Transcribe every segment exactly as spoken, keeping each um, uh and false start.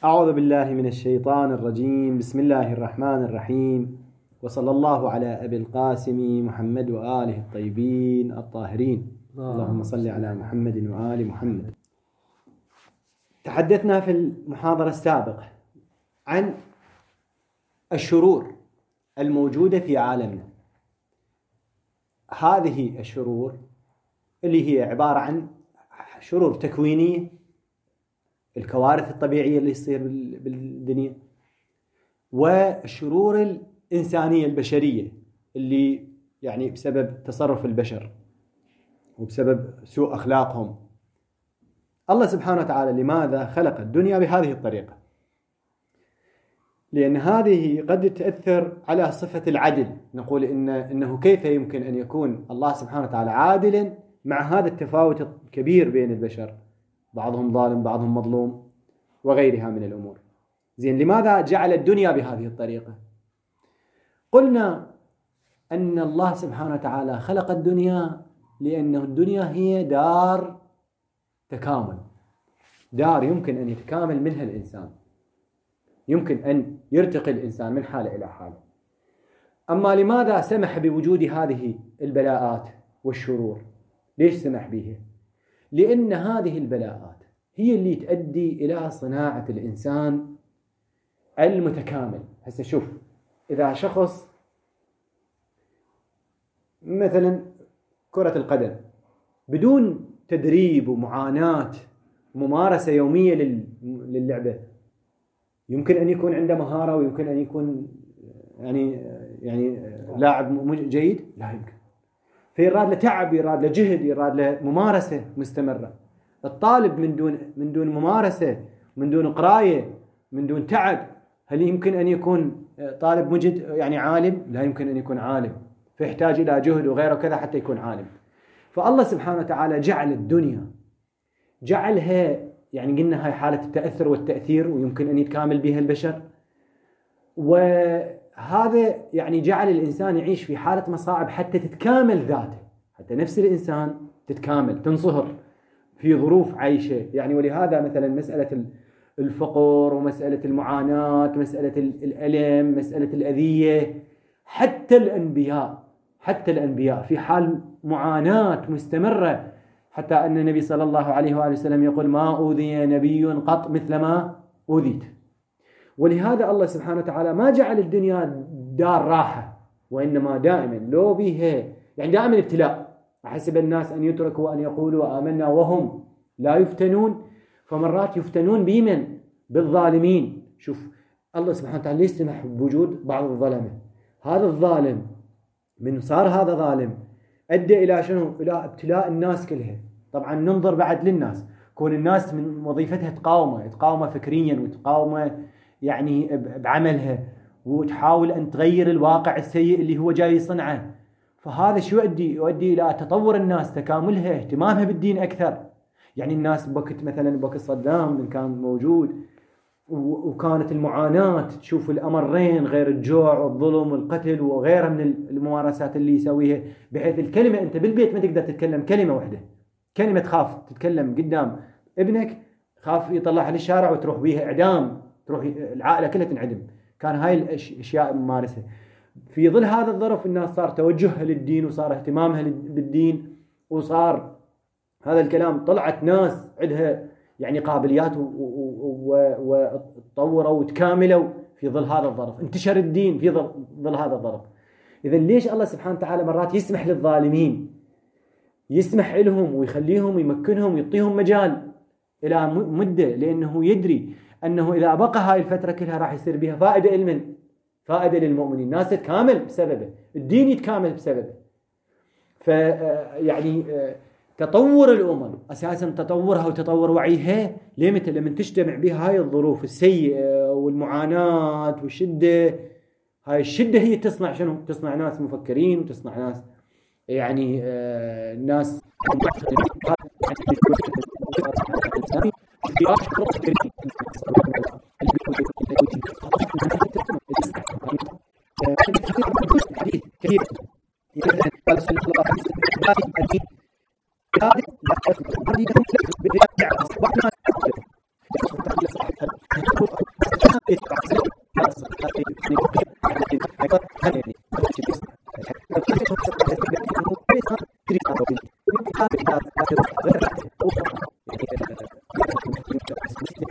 أعوذ بالله من الشيطان الرجيم. بسم الله الرحمن الرحيم، وصلى الله على أبي القاسم محمد وآله الطيبين الطاهرين. اللهم صل على محمد وآل محمد. تحدثنا في المحاضرة السابقة عن الشرور الموجودة في عالمنا. هذه الشرور اللي هي عبارة عن شرور تكوينية، الكوارث الطبيعية اللي تصير بالدنيا، والشرور الإنسانية البشرية اللي يعني بسبب تصرف البشر وبسبب سوء أخلاقهم. الله سبحانه وتعالى لماذا خلق الدنيا بهذه الطريقة؟ لأن هذه قد تأثر على صفة العدل. نقول إن إنه كيف يمكن أن يكون الله سبحانه وتعالى عادلا مع هذا التفاوت الكبير بين البشر، بعضهم ظالم بعضهم مظلوم وغيرها من الأمور. زين، لماذا جعل الدنيا بهذه الطريقة؟ قلنا أن الله سبحانه وتعالى خلق الدنيا لأن الدنيا هي دار تكامل، دار يمكن أن يتكامل منها الإنسان، يمكن أن يرتقي الإنسان من حالة إلى حالة. أما لماذا سمح بوجود هذه البلاءات والشرور؟ ليش سمح بها؟ لأن هذه البلاءات هي اللي تؤدي إلى صناعة الإنسان المتكامل. هسه شوف، إذا شخص مثلا كرة القدم بدون تدريب ومعاناة وممارسة يومية للعبة، يمكن أن يكون عنده مهارة ويمكن أن يكون يعني يعني لاعب جيد؟ لا يمكن. فيراد له تعب، يراد له جهد، يراد له ممارسة مستمرة. الطالب من دون من دون ممارسة، من دون قراية، من دون تعب، هل يمكن أن يكون طالب مجد يعني عالم؟ لا يمكن أن يكون عالم، فيحتاج إلى جهد وغيره كذا حتى يكون عالم. فالله سبحانه وتعالى جعل الدنيا، جعلها يعني قلنا هاي حالة التأثر والتأثير ويمكن أن يتكامل بها البشر، وهذا يعني جعل الإنسان يعيش في حالة مصاعب حتى تتكامل ذاته، حتى نفس الإنسان تتكامل تنصهر في ظروف عيشه. يعني ولهذا مثلا مسألة الفقر ومسألة المعاناة، مسألة الألم، مسألة الأذية، حتى الأنبياء حتى الأنبياء في حال معاناة مستمرة، حتى أن النبي صلى الله عليه وآله وسلم يقول: ما أوذي نبي قط مثل ما أوذيت. ولهذا الله سبحانه وتعالى ما جعل الدنيا دار راحة، وإنما دائما لو بها يعني دائما ابتلاء. أحسب الناس أن يتركوا أن يقولوا آمنا وهم لا يفتنون. فمرات يفتنون بمن؟ بالظالمين. شوف الله سبحانه وتعالى يسمح بوجود بعض الظلمة. هذا الظالم من صار هذا ظالم أدى إلى شنو؟ إلى ابتلاء الناس كلها. طبعا ننظر بعد للناس، كون الناس من وظيفتها تقاومه تقاومه فكريا وتقاومه يعني بعملها، وتحاول أن تغير الواقع السيء اللي هو جاي يصنعه. فهذا شو يؤدي؟ يؤدي إلى تطور الناس، تكاملها، اهتمامها بالدين أكثر. يعني الناس بوقت مثلا بوقت صدام من كان موجود وكانت المعاناة، تشوف الأمرين غير الجوع والظلم والقتل وغيرها من الممارسات اللي يسويها، بحيث الكلمة أنت بالبيت ما تقدر تتكلم كلمة واحدة، كلمة تخاف تتكلم قدام ابنك، خاف يطلعها للشارع وتروح بيها إعدام، تروح العائلة كلها تنعدم. كان هاي الأشياء ممارسة. في ظل هذا الظرف الناس صار توجهها للدين وصار اهتمامها بالدين، وصار هذا الكلام طلعت ناس عندها يعني قابليات وتطوروا وتكاملوا في ظل هذا الظرف، انتشر الدين في ظل هذا الظرف. إذا ليش الله سبحانه وتعالى مرات يسمح للظالمين، يسمح لهم ويخليهم ويمكنهم ويعطيهم مجال إلى مدة؟ لأنه يدري أنه إذا بقى هاي الفترة كلها راح يصير بها فائدة لمن؟ فائدة للمؤمنين، الناس تتكامل بسببه، الدين يتكامل بسببه. فيعني تطور الأمم أساساً تطورها وتطور وعيها لمتى؟ لمن تجتمع بها هاي الظروف السيئة والمعاناة والشدة. هاي الشدة هي تصنع شنو؟ تصنع ناس مفكرين، وتصنع ناس يعني آه ناس كثير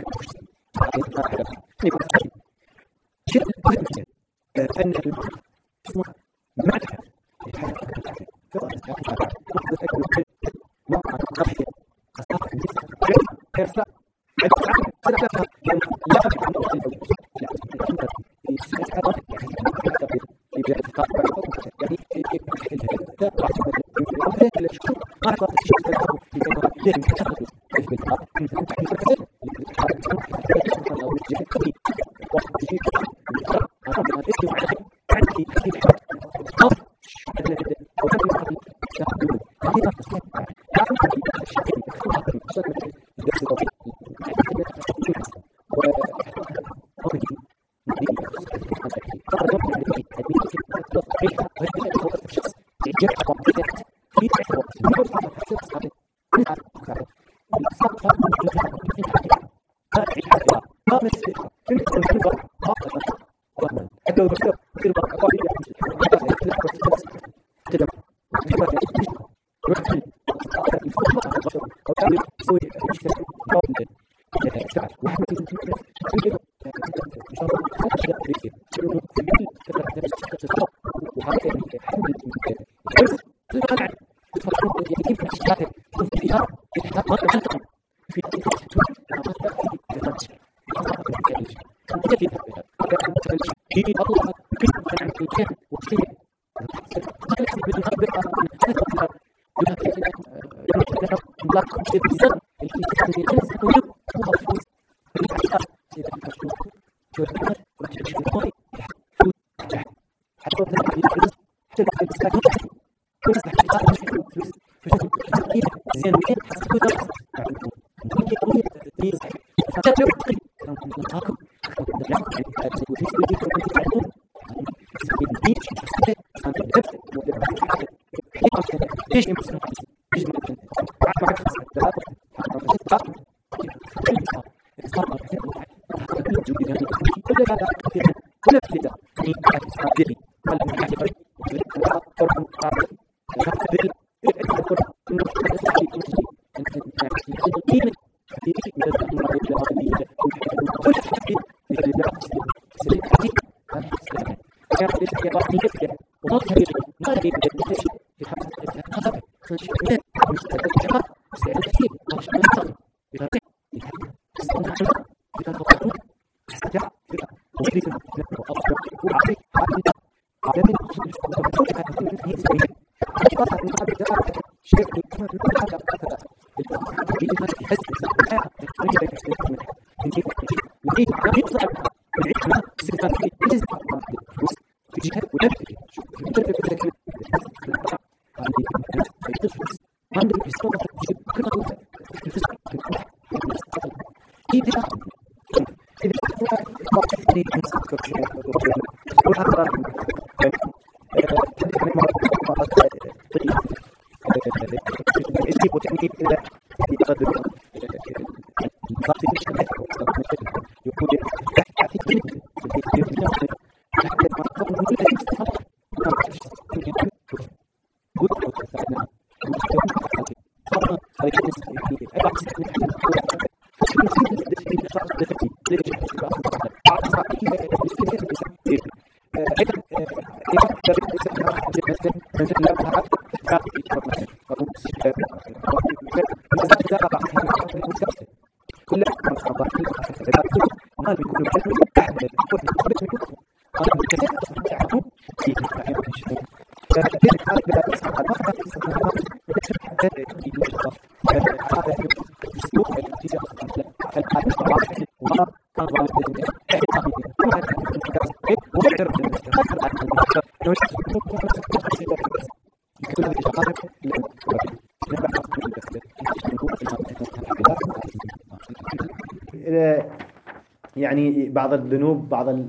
يعني بعض الذنوب بعض ال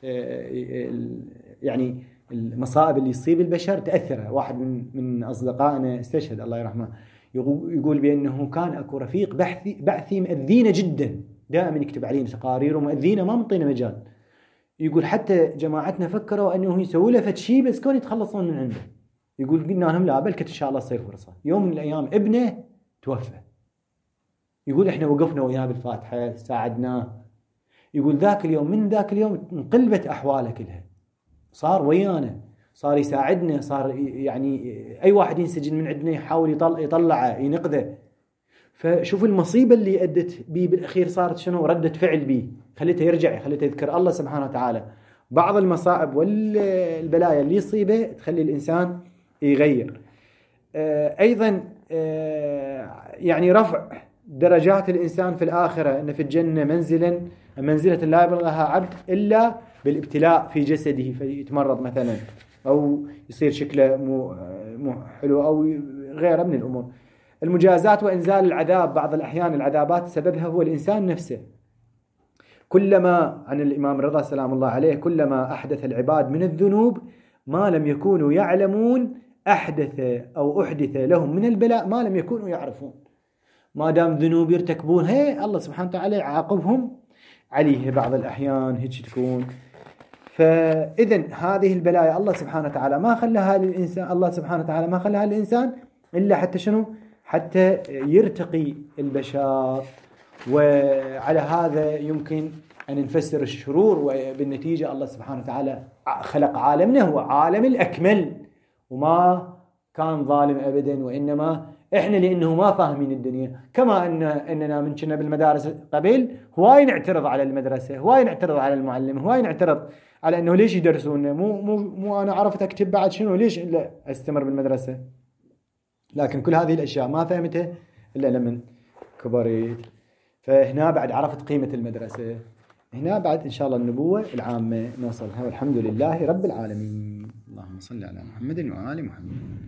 يعني المصائب اللي يصيب البشر تأثره. واحد من من أصدقائنا استشهد الله يرحمه يقول بأنه كان أكو رفيق بحثي بعثي مأذينا جدا، دائما يكتب علينا تقارير ومأذينا ما منطينا مجال. يقول حتى جماعتنا فكروا أنه يسوي له فد شيء بس كون يتخلصون من عنده. يقول قلنا لهم لا بل إن شاء الله تصير فرصة. يوم من الأيام ابنه توفى يقول إحنا وقفنا وياه بالفاتحة ساعدناه. يقول ذاك اليوم من ذاك اليوم انقلبت أحواله كلها، صار ويانا، صار يساعدنا، صار يعني أي واحد ينسجن من عندنا يحاول يطلع يطلعه ينقذه. فشوف المصيبة اللي أدت بي بالأخير صارت شنو؟ ردة فعل بي، خليته يرجع، خليته يذكر الله سبحانه وتعالى. بعض المصائب والبلايا اللي يصيبه تخلي الإنسان يغير. أيضا يعني رفع درجات الإنسان في الآخرة، أن في الجنة منزلا منزلة لا يبلغها عبد إلا بالابتلاء في جسده، فيتمرض مثلا أو يصير شكله مو مو حلو أو غيره من الأمور. المجازات وإنزال العذاب، بعض الأحيان العذابات سببها هو الإنسان نفسه. كلما عن الإمام الرضا سلام الله عليه، كلما أحدث العباد من الذنوب ما لم يكونوا يعلمون أحدث أو أحدث لهم من البلاء ما لم يكونوا يعرفون. ما دام ذنوب يرتكبون هي الله سبحانه وتعالى يعاقبهم عليه بعض الأحيان هيك تكون. فإذن هذه البلايا الله سبحانه وتعالى ما خلاها للإنسان، الله سبحانه وتعالى ما خلاها للإنسان إلا حتى شنو؟ حتى يرتقي البشر. وعلى هذا يمكن أن نفسر الشرور، وبالنتيجة الله سبحانه وتعالى خلق عالمنا هو عالم الأكمل وما كان ظالم أبدا، وإنما إحنا لأنه ما فاهمين الدنيا. كما أن أننا من كنا بالمدارس قبل هواي نعترض على المدرسة، هواي نعترض على المعلم، هواي نعترض على أنه ليش يدرسونا، مو مو مو أنا عرفت أكتب بعد شنو، ليش إلا أستمر بالمدرسة. لكن كل هذه الأشياء ما فهمتها إلا لمن كبرت. فهنا بعد عرفت قيمة المدرسة، هنا بعد إن شاء الله النبوة العامة نوصلها، والحمد لله رب العالمين. اللهم صل على محمد وآل محمد.